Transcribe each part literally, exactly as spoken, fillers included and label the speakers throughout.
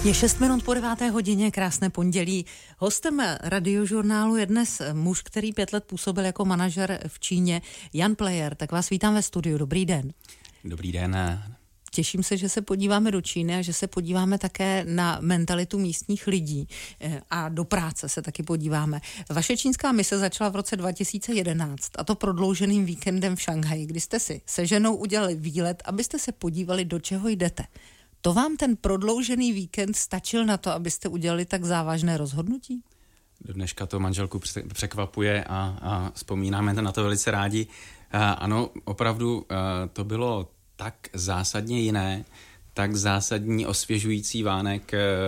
Speaker 1: Je šest minut po deváté hodině, krásné pondělí. Hostem Radiožurnálu je dnes muž, který pět let působil jako manažer v Číně, Jan Player. Tak vás vítám ve studiu. Dobrý den.
Speaker 2: Dobrý den.
Speaker 1: Těším se, že se podíváme do Číny a že se podíváme také na mentalitu místních lidí a do práce se taky podíváme. Vaše čínská mise začala v roce dva tisíce jedenáct a to prodlouženým víkendem v Šanghaji, kdy jste si se ženou udělali výlet, abyste se podívali, do čeho jdete. To vám ten prodloužený víkend stačil na to, abyste udělali tak závažné rozhodnutí?
Speaker 2: Do dneška to manželku překvapuje a, a vzpomínáme na to velice rádi. A ano, opravdu to bylo tak zásadně jiné, tak zásadní osvěžující vánek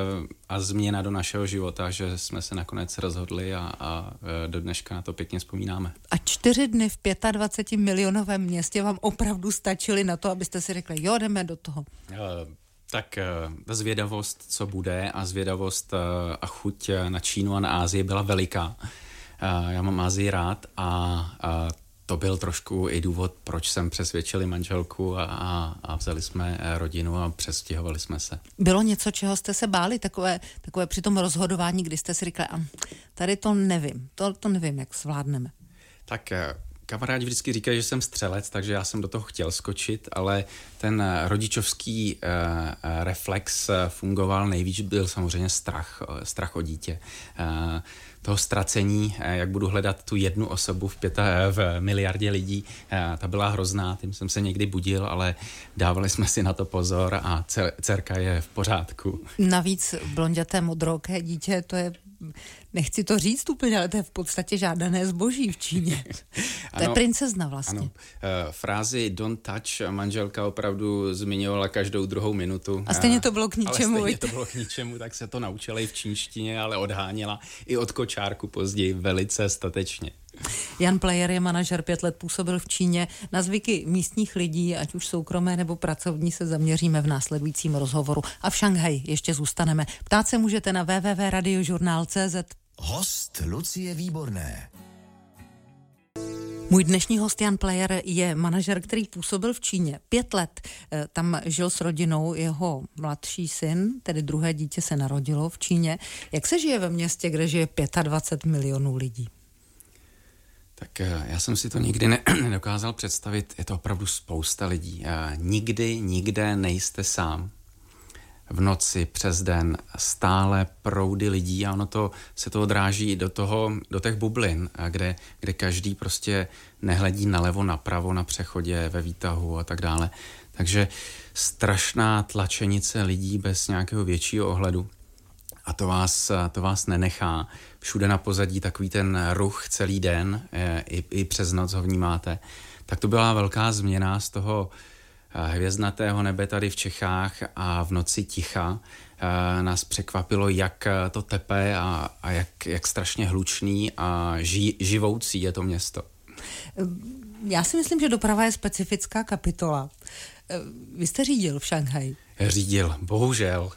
Speaker 2: a změna do našeho života, že jsme se nakonec rozhodli a, a do dneška na to pěkně vzpomínáme.
Speaker 1: A čtyři dny v dvaceti pěti milionovém městě vám opravdu stačily na to, abyste si řekli, jo, jdeme do toho?
Speaker 2: Uh, tak uh, zvědavost, co bude, a zvědavost uh, a chuť na Čínu a na Asii byla veliká. Uh, já mám Asii rád a uh, to byl trošku i důvod, proč jsem přesvědčili manželku a, a, a vzali jsme rodinu a přestěhovali jsme se.
Speaker 1: Bylo něco, čeho jste se báli, takové, takové při tom rozhodování, kdy jste si říkali, tady to nevím, to, to nevím, jak zvládneme?
Speaker 2: Tak kamarádi vždycky říkají, že jsem střelec, takže já jsem do toho chtěl skočit, ale ten rodičovský uh, reflex fungoval nejvíc, byl samozřejmě strach, strach o dítě. Uh, toho ztracení, jak budu hledat tu jednu osobu v, pěta, v miliardě lidí, ta byla hrozná, tím jsem se někdy budil, ale dávali jsme si na to pozor a dcerka je v pořádku.
Speaker 1: Navíc blonděté modrooké dítě, to je, nechci to říct úplně, ale to je v podstatě žádané zboží v Číně. To ano, je princezna vlastně. Ano.
Speaker 2: Frázi don't touch manželka opravdu zmiňovala každou druhou minutu.
Speaker 1: A stejně to bylo k ničemu.
Speaker 2: Ale stejně to bylo k ničemu, tak se to naučila i v čínštině, ale odháněla i od kočárku později velice statečně.
Speaker 1: Jan Player je manažer, pět let působil v Číně. Na zvyky místních lidí, ať už soukromé nebo pracovní, se zaměříme v následujícím rozhovoru. A v Šanghaji ještě zůstaneme. Ptát se můžete na w w w tečka radiožurnál tečka c z.
Speaker 3: Host Lucie Výborné.
Speaker 1: Můj dnešní host Jan Player je manažer, který působil v Číně pět let. Tam žil s rodinou, jeho mladší syn, tedy druhé dítě se narodilo v Číně. Jak se žije ve městě, kde žije dvacet pět milionů lidí?
Speaker 2: Tak já jsem si to nikdy ne- nedokázal představit. Je to opravdu spousta lidí. Nikdy, nikde nejste sám. V noci, přes den, stále proudy lidí a ono to, se to odráží do toho, do těch bublin, kde, kde každý prostě nehledí nalevo, napravo, na přechodě, ve výtahu a tak dále. Takže strašná tlačenice lidí bez nějakého většího ohledu. A to vás, to vás nenechá. Všude na pozadí takový ten ruch celý den, i, i přes noc ho vnímáte. Tak to byla velká změna z toho hvězdnatého nebe tady v Čechách a v noci ticha. Nás překvapilo, jak to tepe a, a jak, jak strašně hlučný a ži, živoucí je to město.
Speaker 1: Já si myslím, že doprava je specifická kapitola. Vy jste řídil v Šanghaji?
Speaker 2: Řídil, bohužel.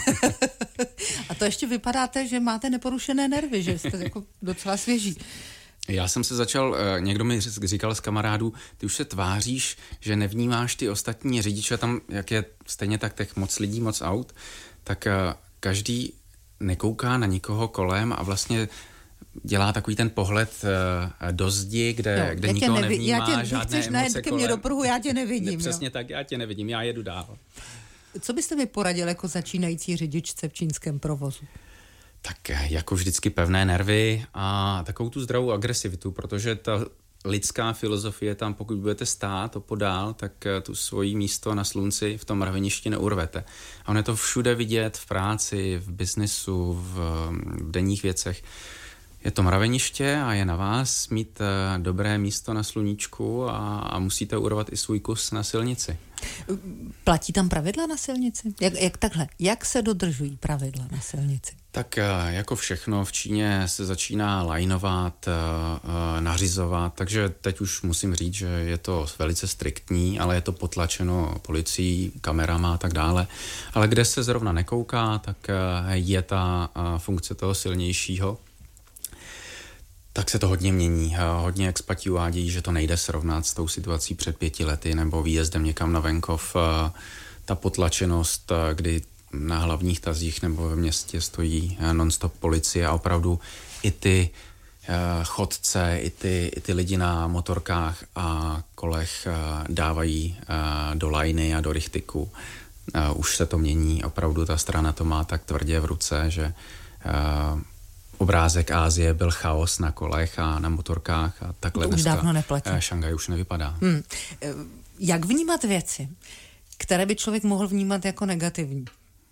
Speaker 1: A to ještě vypadáte, že máte neporušené nervy, že jste jako docela svěží.
Speaker 2: Já jsem se začal, někdo mi říkal z kamarádů, ty už se tváříš, že nevnímáš ty ostatní řidiče, tam, jak je stejně tak těch moc lidí, moc aut, tak každý nekouká na nikoho kolem a vlastně dělá takový ten pohled do zdi, kde, jo, kde nikoho nevi- nevnímá,
Speaker 1: já tě,
Speaker 2: žádné
Speaker 1: emoce kolem. Ke mně do pruhu, já tě nevidím.
Speaker 2: Přesně
Speaker 1: jo.
Speaker 2: tak, já tě nevidím, já jedu dál.
Speaker 1: Co byste mi poradil jako začínající řidičce v čínském provozu?
Speaker 2: Tak jako vždycky pevné nervy a takovou tu zdravou agresivitu, protože ta lidská filozofie tam, pokud budete stát opodál, tak tu svojí místo na slunci v tom mraveništi neurvete. A ono je to všude vidět, v práci, v biznesu, v, v denních věcech. Je to mraveniště a je na vás mít dobré místo na sluníčku a, a musíte urvat i svůj kus na silnici.
Speaker 1: Platí tam pravidla na silnici? Jak, jak takhle? Jak se dodržují pravidla na silnici?
Speaker 2: Tak jako všechno v Číně se začíná lajnovat, nařizovat, takže teď už musím říct, že je to velice striktní, ale je to potlačeno policií, kamerama a tak dále. Ale kde se zrovna nekouká, tak je ta funkce toho silnějšího. Tak se to hodně mění. Hodně expati uvádějí, že to nejde srovnat s tou situací před pěti lety nebo výjezdem někam na venkov. Ta potlačenost, kdy na hlavních tazích nebo ve městě stojí non-stop policie a opravdu i ty chodce, i ty, i ty lidi na motorkách a kolech dávají do lajny a do rychtyku. Už se to mění, opravdu ta strana to má tak tvrdě v ruce, že obrázek Asie byl chaos na kolech a na motorkách a takhle
Speaker 1: to už dávno neplatí.
Speaker 2: Šanghaj už nevypadá.
Speaker 1: Hmm. Jak vnímat věci, které by člověk mohl vnímat jako negativní?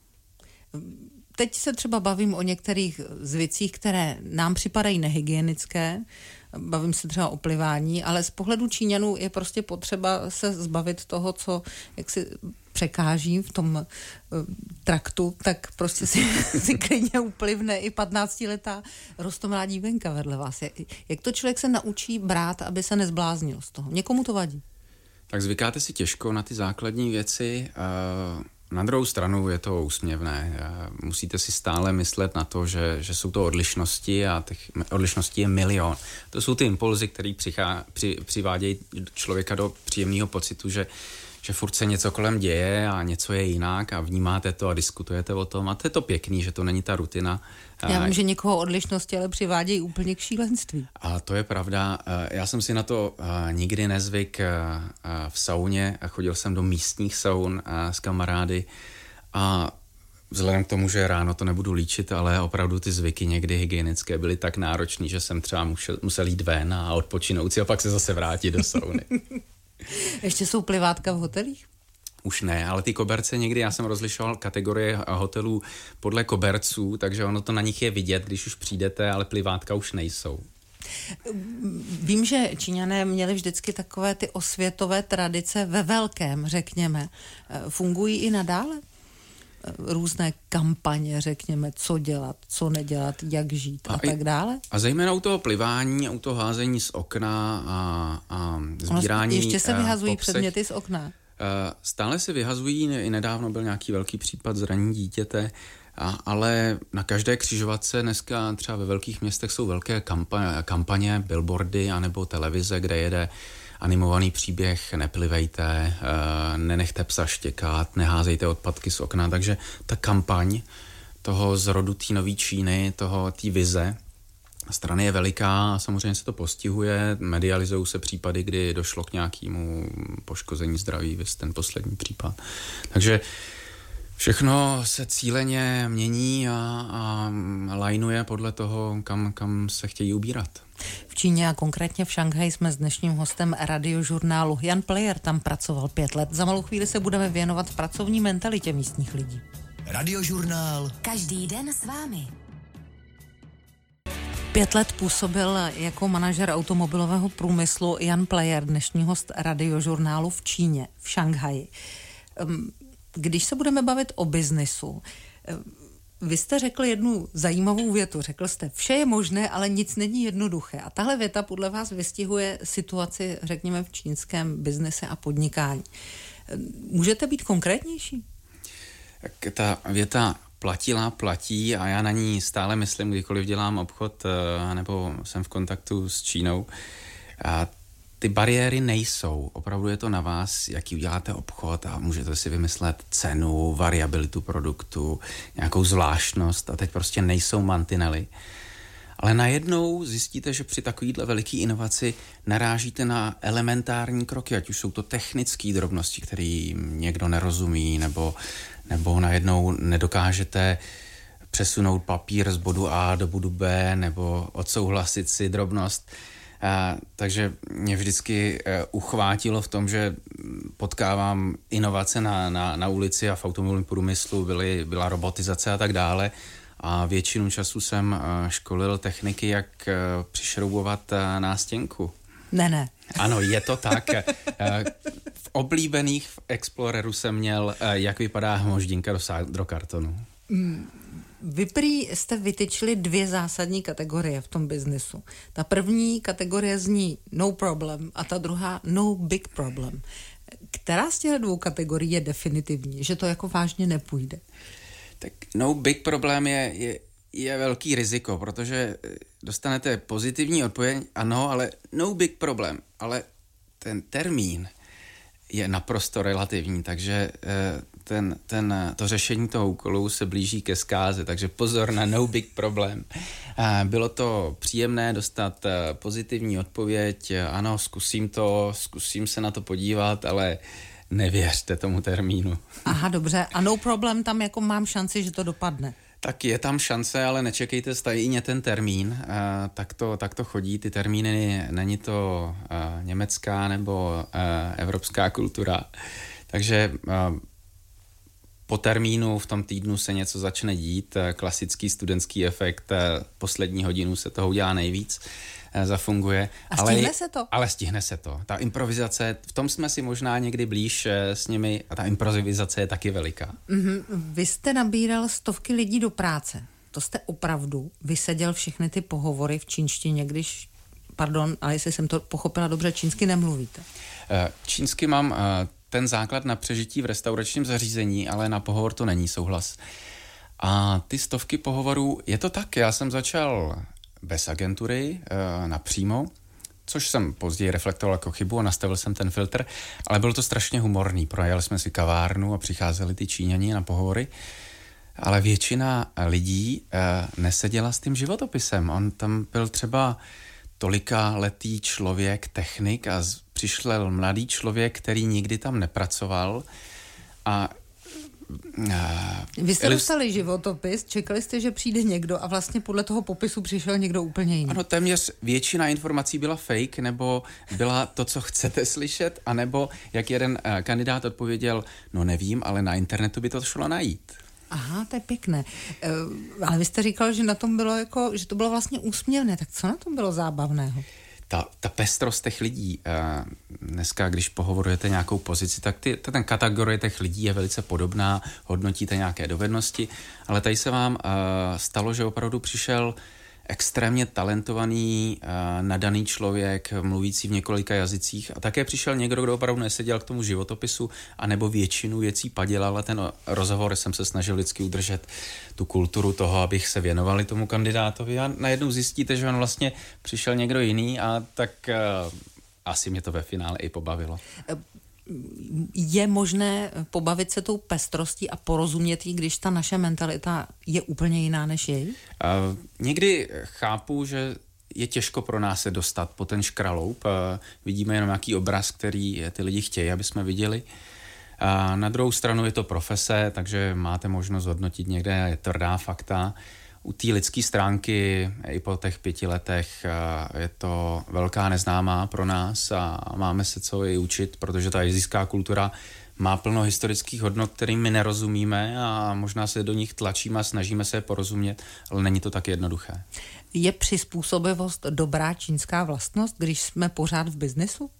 Speaker 1: Teď se třeba bavím o některých z věcí, které nám připadají nehygienické, bavím se třeba o plivání, ale z pohledu Číňanů je prostě potřeba se zbavit toho, co jak si překáží v tom uh, traktu, tak prostě si, si klidně uplivne i patnáctiletá roztomilá dívenka vedle vás. Jak to člověk se naučí brát, aby se nezbláznil z toho? Někomu to vadí.
Speaker 2: Tak zvykáte si těžko na ty základní věci. Uh... Na druhou stranu je to úsměvné. Musíte si stále myslet na to, že, že jsou to odlišnosti a těch odlišností je milion. To jsou ty impulzy, které přichá, při, přivádějí člověka do příjemného pocitu, že, že furt se něco kolem děje a něco je jinak a vnímáte to a diskutujete o tom a to je to pěkný, že to není ta rutina.
Speaker 1: Já vím, že někoho odlišnosti ale přivádějí úplně k šílenství.
Speaker 2: A to je pravda. Já jsem si na to nikdy nezvyk v sauně a chodil jsem do místních saun s kamarády a vzhledem k tomu, že ráno to nebudu líčit, ale opravdu ty zvyky někdy hygienické byly tak náročný, že jsem třeba musel, musel jít ven a odpočinout si a pak se zase vrátit do sauny.
Speaker 1: Ještě jsou plivátka v hotelích?
Speaker 2: Už ne, ale ty koberce někdy, já jsem rozlišoval kategorie hotelů podle koberců, takže ono to na nich je vidět, když už přijdete, ale plivátka už nejsou.
Speaker 1: Vím, že Číňané měli vždycky takové ty osvětové tradice ve velkém, řekněme. Fungují i nadále? Různé kampaně, řekněme, co dělat, co nedělat, jak žít a, a tak dále?
Speaker 2: A zejména u toho plivání, u toho házení z okna a, a sbírání
Speaker 1: ono ještě se vyhazují
Speaker 2: popsech,
Speaker 1: předměty z okna.
Speaker 2: Stále se vyhazují, i nedávno byl nějaký velký případ zranění dítěte, a, ale na každé křižovatce dneska třeba ve velkých městech jsou velké kampaně, kampaně billboardy anebo televize, kde jede animovaný příběh neplivejte, nenechte psa štěkat, neházejte odpadky z okna, takže ta kampaň toho zrodu té nový Číny, toho té vize strany je veliká a samozřejmě se to postihuje, medializují se případy, kdy došlo k nějakému poškození zdraví, viz ten poslední případ. Takže všechno se cíleně mění a, a lajnuje podle toho, kam, kam se chtějí ubírat.
Speaker 1: V Číně a konkrétně v Šanghaji jsme s dnešním hostem radiožurnálu. Jan Player tam pracoval pět let. Za malou chvíli se budeme věnovat pracovní mentalitě místních lidí.
Speaker 3: Radiožurnál.
Speaker 4: Každý den s vámi.
Speaker 1: Pět let působil jako manažer automobilového průmyslu Jan Player, dnešní host radiožurnálu v Číně, v Šanghaji. Když se budeme bavit o biznisu, vy jste řekl jednu zajímavou větu. Řekl jste, vše je možné, ale nic není jednoduché. A tahle věta podle vás vystihuje situaci, řekněme, v čínském biznise a podnikání. Můžete být konkrétnější?
Speaker 2: Tak ta věta platila, platí a já na ní stále myslím, kdykoliv dělám obchod nebo jsem v kontaktu s Čínou. A ty bariéry nejsou. Opravdu je to na vás, jaký uděláte obchod a můžete si vymyslet cenu, variabilitu produktu, nějakou zvláštnost a teď prostě nejsou mantinely. Ale najednou zjistíte, že při takovýhle veliký inovaci narážíte na elementární kroky, ať už jsou to technické drobnosti, které někdo nerozumí, nebo, nebo najednou nedokážete přesunout papír z bodu A do bodu B, nebo odsouhlasit si drobnost. A, takže mě vždycky uh, uchvátilo v tom, že potkávám inovace na, na, na ulici a v automobilovém průmyslu byly, byla robotizace a tak dále. A většinu času jsem uh, školil techniky, jak uh, přišroubovat uh, nástěnku.
Speaker 1: Ne, ne.
Speaker 2: Ano, je to tak. uh, v oblíbených v Exploreru jsem měl, uh, jak vypadá hmoždinka do, do kartonu.
Speaker 1: Mm. Vy prý jste vytyčili dvě zásadní kategorie v tom biznesu. Ta první kategorie zní no problem a ta druhá no big problem. Která z těch dvou kategorií je definitivní, že to jako vážně nepůjde?
Speaker 2: Tak no big problem je, je, je velký riziko, protože dostanete pozitivní odpověď, ano, ale no big problem, ale ten termín je naprosto relativní, takže ten, ten, to řešení toho úkolu se blíží ke zkáze, takže pozor na no big problém. Bylo to příjemné dostat pozitivní odpověď, ano, zkusím to, zkusím se na to podívat, ale nevěřte tomu termínu.
Speaker 1: Aha, dobře. A no problem, tam jako mám šanci, že to dopadne.
Speaker 2: Tak je tam šance, ale nečekejte stejně ten termín. Uh, tak, to, tak to chodí, ty termíny, není to uh, německá nebo uh, evropská kultura. Takže uh, po termínu v tom týdnu se něco začne dít. Uh, klasický studentský efekt, uh, poslední hodinu se toho udělá nejvíc. Zafunguje.
Speaker 1: A stihne ale, se to?
Speaker 2: Ale stihne se to. Ta improvizace, v tom jsme si možná někdy blíž s nimi a ta improvizace je taky veliká.
Speaker 1: Mm-hmm. Vy jste nabíral stovky lidí do práce. To jste opravdu vyseděl všechny ty pohovory v čínštině, když, pardon, ale jestli jsem to pochopila dobře, čínsky nemluvíte.
Speaker 2: Čínsky mám ten základ na přežití v restauračním zařízení, ale na pohovor to není souhlas. A ty stovky pohovorů, je to tak, já jsem začal bez agentury, napřímo, což jsem později reflektoval jako chybu a nastavil jsem ten filtr, ale bylo to strašně humorný. Projeli jsme si kavárnu a přicházeli ty Číňani na pohovory, ale většina lidí neseděla s tím životopisem. On tam byl třeba tolika letý člověk, technik a přišel mladý člověk, který nikdy tam nepracoval a
Speaker 1: Vy jste dostali životopis, čekali jste, že přijde někdo a vlastně podle toho popisu přišel někdo úplně jiný.
Speaker 2: Ano, téměř většina informací byla fake, nebo byla to, co chcete slyšet, anebo jak jeden uh, kandidát odpověděl, no nevím, ale na internetu by to šlo najít.
Speaker 1: Aha, to je pěkné. Uh, ale vy jste říkal, že na tom bylo jako, že to bylo vlastně úsměvné, tak co na tom bylo zábavného?
Speaker 2: Ta, ta pestrost těch lidí, dneska, když pohovorujete nějakou pozici, tak ty, ten kategorie těch lidí je velice podobná, hodnotíte nějaké dovednosti, ale tady se vám stalo, že opravdu přišel extrémně talentovaný, nadaný člověk, mluvící v několika jazycích a také přišel někdo, kdo opravdu neseděl k tomu životopisu anebo většinu věcí padělal a ten rozhovor jsem se snažil vždycky udržet tu kulturu toho, abych se věnovali tomu kandidátovi a najednou zjistíte, že on vlastně přišel někdo jiný a tak uh, asi mě to ve finále i pobavilo.
Speaker 1: Je možné pobavit se tou pestrostí a porozumět jí, když ta naše mentalita je úplně jiná než jej?
Speaker 2: Uh, někdy chápu, že je těžko pro nás se dostat po ten škraloup. Uh, vidíme jenom nějaký obraz, který ty lidi chtějí, aby jsme viděli. Uh, na druhou stranu je to profese, takže máte možnost hodnotit někde tvrdá fakta. U té lidské stránky i po těch pěti letech je to velká neznámá pro nás a máme se co i učit, protože ta asijská kultura má plno historických hodnot, kterým my nerozumíme a možná se do nich tlačíme a snažíme se je porozumět, ale není to tak jednoduché.
Speaker 1: Je přizpůsobivost dobrá čínská vlastnost, když jsme pořád v biznesu?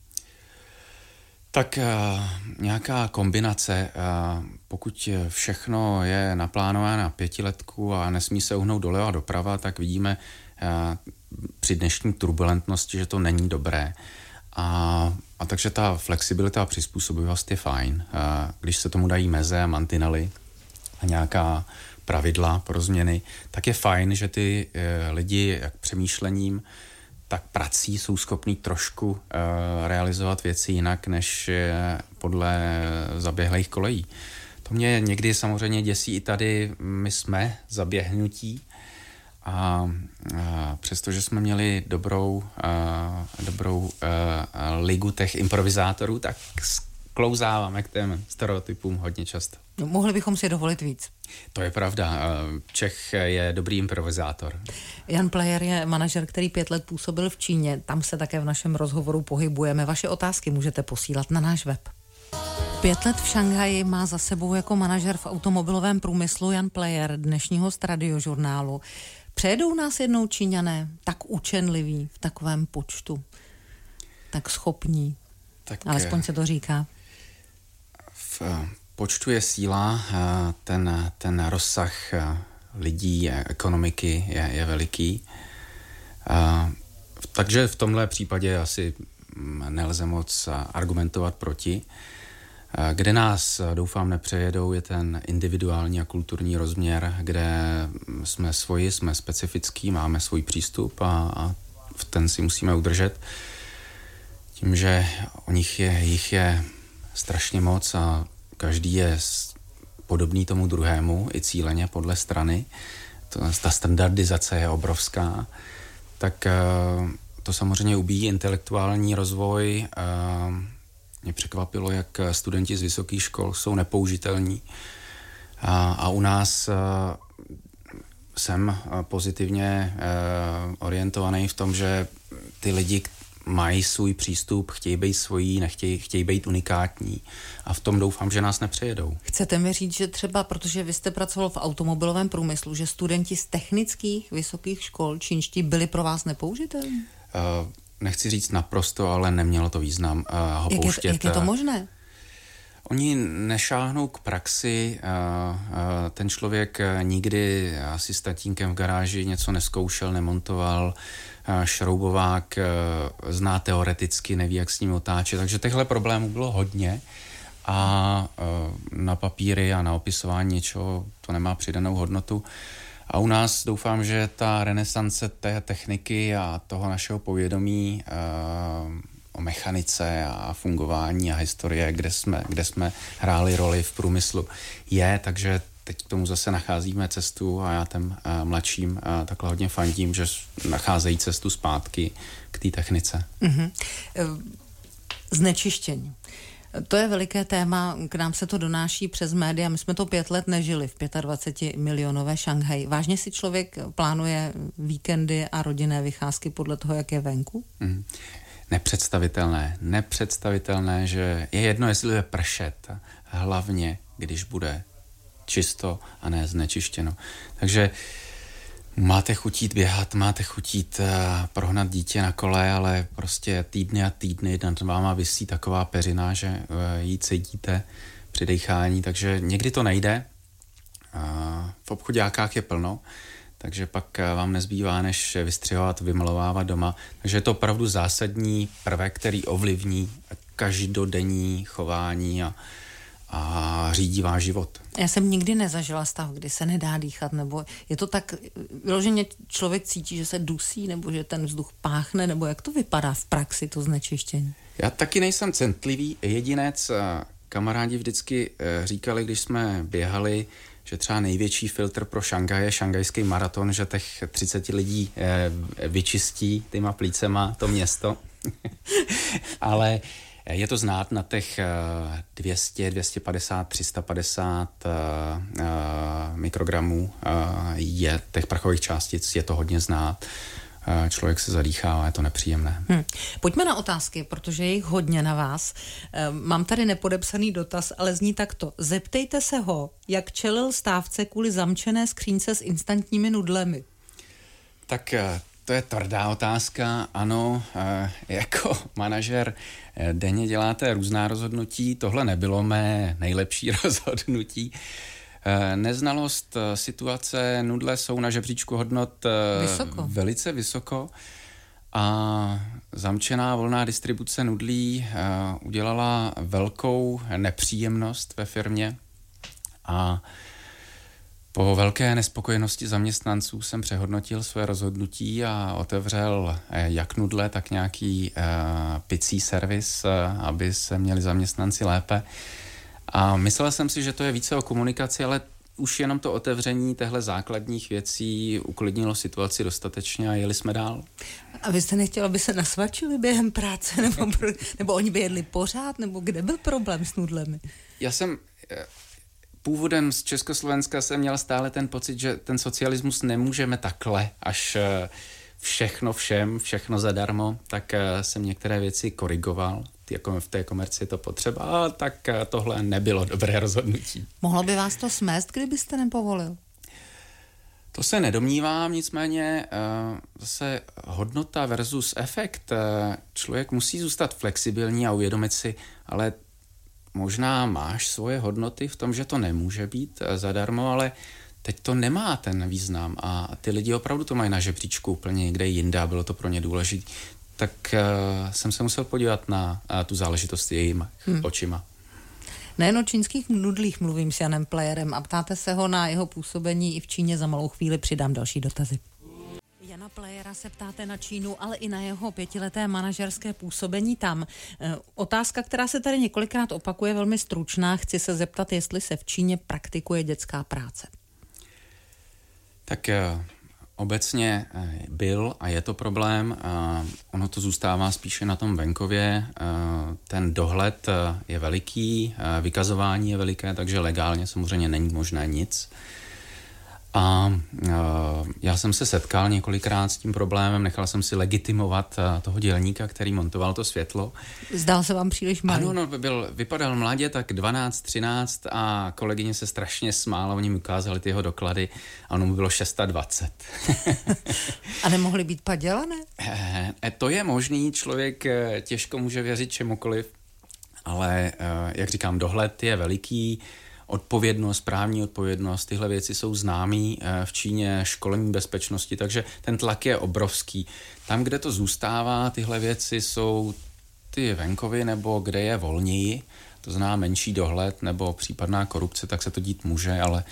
Speaker 2: Tak uh, nějaká kombinace, uh, pokud všechno je naplánováno na pětiletku a nesmí se uhnout doleva a doprava, tak vidíme uh, při dnešní turbulentnosti, že to není dobré. A, a takže ta flexibilita a přizpůsobivost je fajn. Uh, když se tomu dají meze a mantinely a nějaká pravidla pro změny, tak je fajn, že ty uh, lidi jak přemýšlením tak prací jsou schopní trošku uh, realizovat věci jinak, než podle zaběhlých kolejí. To mě někdy samozřejmě děsí i tady, my jsme zaběhnutí a, a přestože jsme měli dobrou, uh, dobrou uh, ligu těch improvizátorů, tak sklouzáváme k těm stereotypům hodně často.
Speaker 1: No, mohli bychom si dovolit víc.
Speaker 2: To je pravda. Čech je dobrý improvizátor.
Speaker 1: Jan Player je manažer, který pět let působil v Číně. Tam se také v našem rozhovoru pohybujeme. Vaše otázky můžete posílat na náš web. Pět let v Šanghaji má za sebou jako manažer v automobilovém průmyslu Jan Player dnešního Radiožurnálu. Přejedou nás jednou Číňané tak učenliví v takovém počtu, tak schopní, tak alespoň se to říká.
Speaker 2: V počtu je síla, ten, ten rozsah lidí, ekonomiky je, je veliký. Takže v tomhle případě asi nelze moc argumentovat proti. Kde nás, doufám, nepřejedou, je ten individuální a kulturní rozměr, kde jsme svoji, jsme specifický, máme svůj přístup a, a v ten si musíme udržet. Tím, že o nich je, jich je strašně moc a každý je podobný tomu druhému, i cíleně podle strany. To, ta standardizace je obrovská. Tak to samozřejmě ubíjí intelektuální rozvoj. Mě překvapilo, jak studenti z vysokých škol jsou nepoužitelní. A, a u nás jsem pozitivně orientovaný v tom, že ty lidi mají svůj přístup, chtějí být svojí, nechtějí, chtějí být unikátní. A v tom doufám, že nás nepřejedou.
Speaker 1: Chcete mi říct, že třeba, protože vy jste pracoval v automobilovém průmyslu, že studenti z technických vysokých škol čínští byli pro vás nepoužitelní?
Speaker 2: Uh, nechci říct naprosto, ale nemělo to význam uh, ho
Speaker 1: jak
Speaker 2: pouštět.
Speaker 1: Je, jak je to možné?
Speaker 2: Oni nešáhnou k praxi, ten člověk nikdy asi s tatínkem v garáži něco neskoušel, nemontoval, šroubovák zná teoreticky, neví, jak s ním otáčet, takže těchto problémů bylo hodně a na papíry a na opisování něčeho to nemá přidanou hodnotu. A u nás doufám, že ta renesance té techniky a toho našeho povědomí o mechanice a fungování a historie, kde jsme, kde jsme hráli roli v průmyslu, je, takže teď k tomu zase nacházíme cestu a já těm mladším takhle hodně fandím, že nacházejí cestu zpátky k té technice.
Speaker 1: Mm-hmm. Znečištění. To je veliké téma, k nám se to donáší přes média. My jsme to pět let nežili v dvacetipětimilionové Šanghaji. Vážně si člověk plánuje víkendy a rodinné vycházky podle toho, jak je venku?
Speaker 2: Mm. Nepředstavitelné, nepředstavitelné, že je jedno, jestli bude pršet, hlavně, když bude čisto a ne znečištěno. Takže máte chutít běhat, máte chutít uh, prohnat dítě na kole, ale prostě týdny a týdny nad váma visí taková peřina, že uh, ji cítíte při dechání, takže někdy to nejde. Uh, v obchoďákách je plno, takže pak vám nezbývá, než vystřihovat, vymalovávat doma. Takže je to opravdu zásadní prvek, který ovlivní každodenní chování a, a řídí váš život.
Speaker 1: Já jsem nikdy nezažila stav, kdy se nedá dýchat, nebo je to tak, vyloženě člověk cítí, že se dusí, nebo že ten vzduch páchne, nebo jak to vypadá v praxi, to znečištění?
Speaker 2: Já taky nejsem centlivý jedinec. Kamarádi vždycky říkali, když jsme běhali, že třeba největší filtr pro Šanghaj je šanghajský maraton, že těch třicet lidí eh, vyčistí těma plícema to město. Ale je to znát na těch eh, dvě stě, dvě stě padesát, tři sta padesát eh, eh, mikrogramů eh, je těch prachových částic, je to hodně znát. Člověk se zadýchá a je to nepříjemné.
Speaker 1: Hmm. Pojďme na otázky, protože je jich hodně na vás. Mám tady nepodepsaný dotaz, ale zní takto. Zeptejte se ho, jak čelil stávce kvůli zamčené skřínce s instantními nudlemi.
Speaker 2: Tak to je tvrdá otázka. Ano, jako manažer denně děláte různá rozhodnutí. Tohle nebylo mé nejlepší rozhodnutí. Neznalost situace, nudle jsou na žebříčku hodnot
Speaker 1: vysoko.
Speaker 2: velice vysoko a zamčená volná distribuce nudlí udělala velkou nepříjemnost ve firmě a po velké nespokojenosti zaměstnanců jsem přehodnotil své rozhodnutí a otevřel jak nudle, tak nějaký picí servis, aby se měli zaměstnanci lépe. A myslel jsem si, že to je více o komunikaci, ale už jenom to otevření těchto základních věcí uklidnilo situaci dostatečně a jeli jsme dál.
Speaker 1: A vy jste nechtěl, aby se nasvačili během práce, nebo, nebo oni by jedli pořád, nebo kde byl problém s nudlemi?
Speaker 2: Já jsem původem z Československa jsem měl stále ten pocit, že ten socialismus nemůžeme takhle, až všechno všem, všechno zadarmo, tak jsem některé věci korigoval. Jako v té komerci je to potřeba, tak tohle nebylo dobré rozhodnutí.
Speaker 1: Mohlo by vás to smést, kdybyste nepovolil?
Speaker 2: To se nedomnívám, nicméně zase hodnota versus efekt. Člověk musí zůstat flexibilní a uvědomit si, ale možná máš svoje hodnoty v tom, že to nemůže být zadarmo, ale teď to nemá ten význam a ty lidi opravdu to mají na žebříčku úplně někde jinde a bylo to pro ně důležité. Tak uh, jsem se musel podívat na uh, tu záležitost jejím hmm. očima.
Speaker 1: Nejen o čínských nudlích mluvím s Janem Playerem a ptáte se ho na jeho působení i v Číně. Za malou chvíli přidám další dotazy. Jana Plejera se ptáte na Čínu, ale i na jeho pětileté manažerské působení tam. Otázka, která se tady několikrát opakuje, velmi stručná. Chci se zeptat, jestli se v Číně praktikuje dětská práce.
Speaker 2: Tak obecně byl a je to problém. Ono to zůstává spíše na tom venkově. Ten dohled je veliký, vykazování je veliké, takže legálně samozřejmě není možné nic. A já jsem se setkal několikrát s tím problémem, nechal jsem si legitimovat toho dělníka, který montoval to světlo.
Speaker 1: Zdál se vám příliš malý?
Speaker 2: Ano, no, byl, vypadal mladě, tak dvanáct, třináct a kolegyně se strašně smála, oni mi ukázali ty jeho doklady a ono mu bylo dvacet šest.
Speaker 1: A nemohly být padělané?
Speaker 2: E, to je možný, člověk těžko může věřit čemukoliv, ale jak říkám, dohled je veliký, odpovědnost, právní odpovědnost, tyhle věci jsou známý v Číně, školení bezpečnosti, takže ten tlak je obrovský. Tam, kde to zůstává, tyhle věci jsou ty venkovy nebo kde je volněji, to znamená menší dohled nebo případná korupce, tak se to dít může, ale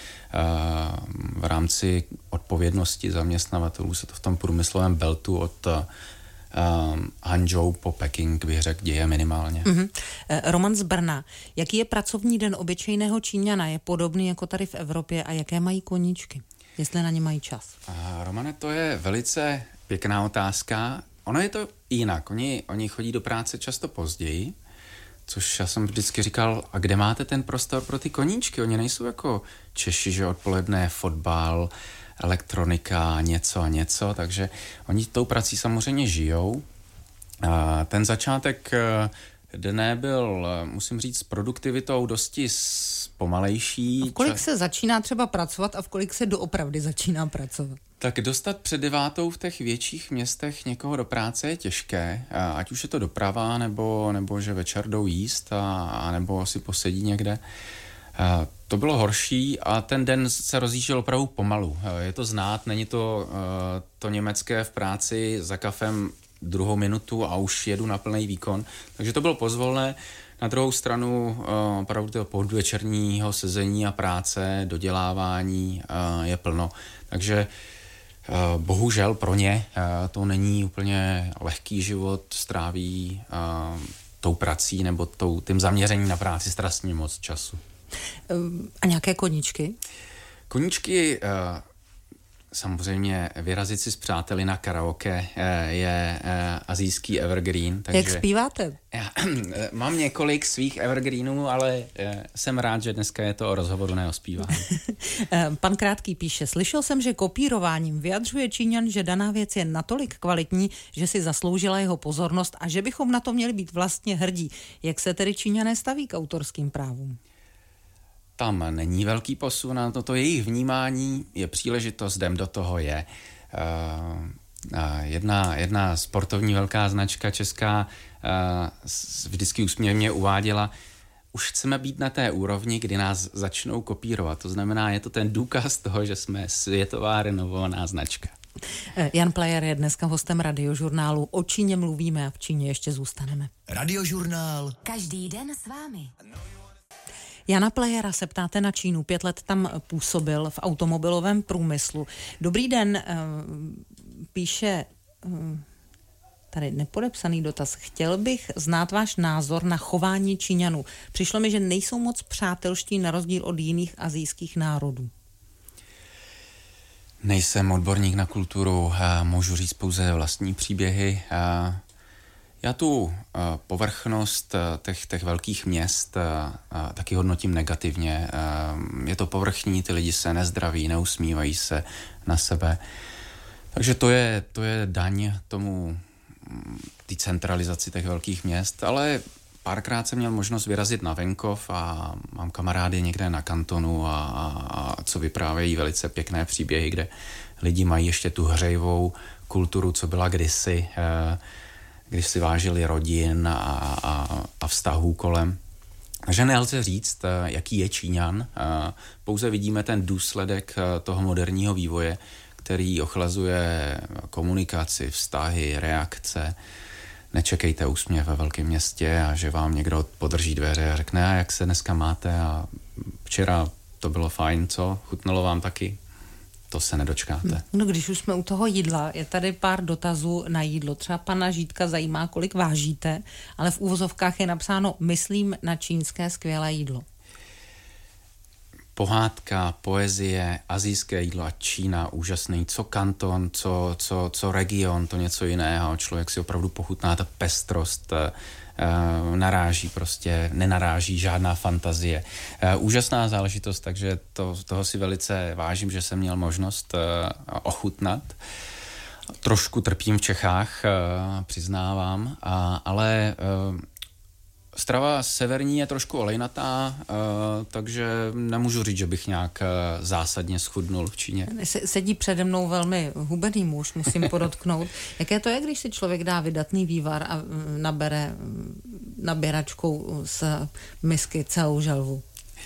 Speaker 2: v rámci odpovědnosti zaměstnavatelů se to v tom průmyslovém beltu od Um, Hangzhou po Peking, bych řekl, děje minimálně.
Speaker 1: Mm-hmm. Roman z Brna. Jaký je pracovní den obyčejného Číňana? Je podobný jako tady v Evropě a jaké mají koníčky? Jestli na ně mají čas?
Speaker 2: Uh, Romane, to je velice pěkná otázka. Ono je to jinak. Oni, oni chodí do práce často později, což já jsem vždycky říkal, a kde máte ten prostor pro ty koníčky? Oni nejsou jako Češi, že odpoledne fotbal, elektronika, něco a něco, takže oni tou prací samozřejmě žijou. A ten začátek dne byl, musím říct, s produktivitou dosti pomalejší.
Speaker 1: A v kolik se začíná třeba pracovat a v kolik se doopravdy začíná pracovat?
Speaker 2: Tak dostat před devátou v těch větších městech někoho do práce je těžké, ať už je to doprava, nebo, nebo že večer jdou jíst, a, a nebo si posedí někde. A to bylo horší a ten den se rozjížděl opravdu pomalu. Je to znát, není to to německé v práci za kafem druhou minutu a už jedu na plný výkon. Takže to bylo pozvolné. Na druhou stranu opravdu toho podvečerního sezení a práce, dodělávání je plno. Takže bohužel pro ně to není úplně lehký život, stráví tou prací nebo tou, tím zaměřením na práci strašně moc času.
Speaker 1: A nějaké koníčky?
Speaker 2: Koníčky, samozřejmě vyrazit si s přáteli na karaoke je asijský evergreen. Takže
Speaker 1: jak zpíváte?
Speaker 2: Já mám několik svých evergreenů, ale jsem rád, že dneska je to o rozhovoru, ne o zpívání.
Speaker 1: Pan Krátký píše, slyšel jsem, že kopírováním vyjadřuje Číňan, že daná věc je natolik kvalitní, že si zasloužila jeho pozornost a že bychom na to měli být vlastně hrdí. Jak se tedy Číňané staví k autorským právům?
Speaker 2: Tam není velký posun na toto jejich vnímání, je příležitost, jdem do toho je. Uh, uh, jedna, jedna sportovní velká značka česká uh, vždycky úsměvně uváděla, už chceme být na té úrovni, kdy nás začnou kopírovat. To znamená, je to ten důkaz toho, že jsme světová renomovaná značka.
Speaker 1: Jan Plejer je dneska hostem Radiožurnálu. O Číně mluvíme a v Číně ještě zůstaneme.
Speaker 3: Radiožurnál.
Speaker 4: Každý den s vámi.
Speaker 1: Jana Plejera se ptáte na Čínu. Pět let tam působil v automobilovém průmyslu. Dobrý den, píše tady nepodepsaný dotaz. Chtěl bych znát váš názor na chování Číňanů. Přišlo mi, že nejsou moc přátelští na rozdíl od jiných asijských národů.
Speaker 2: Nejsem odborník na kulturu, můžu říct pouze vlastní příběhy. Já tu povrchnost těch, těch velkých měst taky hodnotím negativně. Je to povrchní, ty lidi se nezdraví, neusmívají se na sebe. Takže to je, to je daň tomu, té centralizaci těch velkých měst, ale párkrát jsem měl možnost vyrazit na venkov a mám kamarády někde na kantonu a, a, a co vyprávějí velice pěkné příběhy, kde lidi mají ještě tu hřejivou kulturu, co byla kdysi, když si vážili rodin a, a, a vztahů kolem. Takže nelze říct, jaký je Číňan, pouze vidíme ten důsledek toho moderního vývoje, který ochlazuje komunikaci, vztahy, reakce. Nečekejte úsměv ve velkém městě a že vám někdo podrží dveře a řekne, a jak se dneska máte a včera to bylo fajn, co? Chutnalo vám taky? to se nedočkáte.
Speaker 1: No, když už jsme u toho jídla, je tady pár dotazů na jídlo. Třeba pana Žídka zajímá, kolik vážíte, ale v úvozovkách je napsáno, myslím na čínské skvělé jídlo.
Speaker 2: Pohádka, poezie, asijské jídlo a Čína, úžasný. Co kanton, co, co, co region, to něco jiného. Člověk si opravdu pochutná, ta pestrost, Uh, naráží prostě, nenaráží žádná fantazie. Uh, úžasná záležitost, takže to, toho si velice vážím, že jsem měl možnost uh, ochutnat. Trošku trpím v Čechách, uh, přiznávám, uh, ale uh, strava severní je trošku olejnatá, uh, takže nemůžu říct, že bych nějak uh, zásadně schudnul v Číně.
Speaker 1: Sedí přede mnou velmi hubený muž, musím podotknout. Jaké to je, když si člověk dá vydatný vývar a nabere naběračkou z misky celou želvu?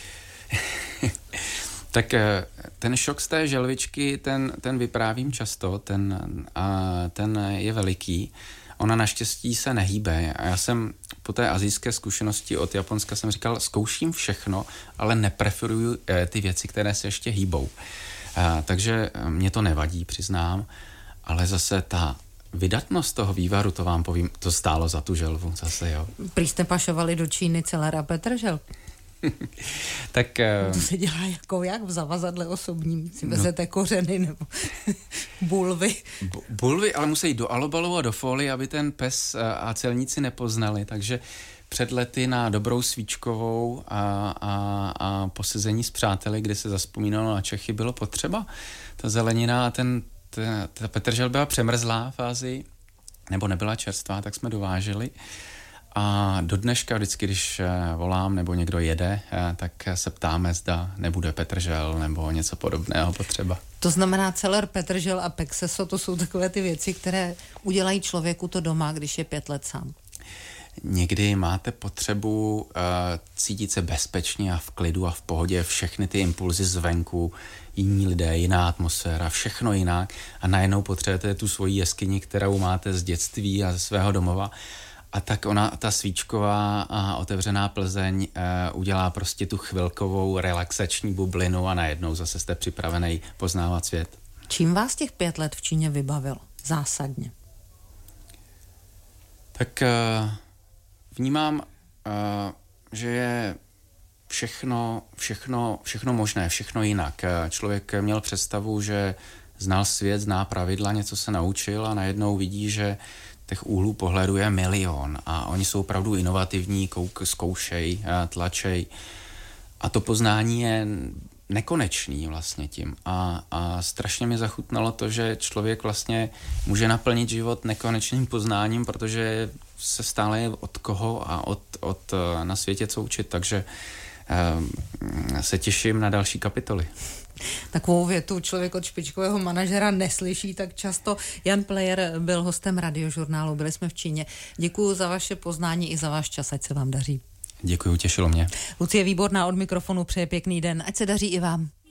Speaker 2: Tak ten šok z té želvičky, ten, ten vyprávím často, ten, a ten je veliký. Ona naštěstí se nehýbe. A já jsem po té asijské zkušenosti od Japonska jsem říkal, zkouším všechno, ale nepreferuju ty věci, které se ještě hýbou. A, takže mě to nevadí, přiznám, ale zase ta vydatnost toho vývaru, to vám povím, to stálo za tu želvu zase, jo.
Speaker 1: Prý jste pašovali do Číny celera petržel.
Speaker 2: Tak...
Speaker 1: To se dělá jako jak v zavazadle osobním, si vezete no, kořeny nebo bulvy.
Speaker 2: Bu- bulvy, ale musí jít do alobalu a do folie, aby ten pes a celníci nepoznali, takže před lety na dobrou svíčkovou a, a, a posezení s přáteli, kde se zazpomínalo na Čechy, bylo potřeba. Ta zelenina a ten, ta, ta petržel byla přemrzlá v Asii, nebo nebyla čerstvá, tak jsme dováželi. A do dneška vždycky, když volám nebo někdo jede, tak se ptáme, zda nebude petržel nebo něco podobného potřeba.
Speaker 1: To znamená celer, petržel a pexeso, to jsou takové ty věci, které udělají člověku to doma, když je pět let sám.
Speaker 2: Někdy máte potřebu uh, cítit se bezpečně a v klidu a v pohodě, všechny ty impulzy zvenku, jiní lidé, jiná atmosféra, všechno jinak a najednou potřebujete tu svoji jeskyni, kterou máte z dětství a ze svého domova. A tak ona, ta svíčková a otevřená Plzeň e, udělá prostě tu chvilkovou relaxační bublinu a najednou zase jste připravený poznávat svět.
Speaker 1: Čím vás těch pět let v Číně vybavilo? Zásadně.
Speaker 2: Tak e, vnímám, e, že je všechno, všechno, všechno možné, všechno jinak. E, člověk měl představu, že znal svět, zná pravidla, něco se naučil a najednou vidí, že těch úhlů pohledu je milion a oni jsou opravdu inovativní, kouk, zkoušej, tlačej a to poznání je nekonečný vlastně tím a, a strašně mi zachutnalo to, že člověk vlastně může naplnit život nekonečným poznáním, protože se stále je od koho a od, od na světě co učit, takže eh, se těším na další kapitoly.
Speaker 1: Takovou větu člověk od špičkového manažera neslyší tak často. Jan Plejer byl hostem Radiožurnálu, byli jsme v Číně. Děkuji za vaše poznání i za váš čas, ať se vám daří.
Speaker 2: Děkuji, těšilo mě.
Speaker 1: Lucie Výborná od mikrofonu přeje pěkný den, ať se daří i vám.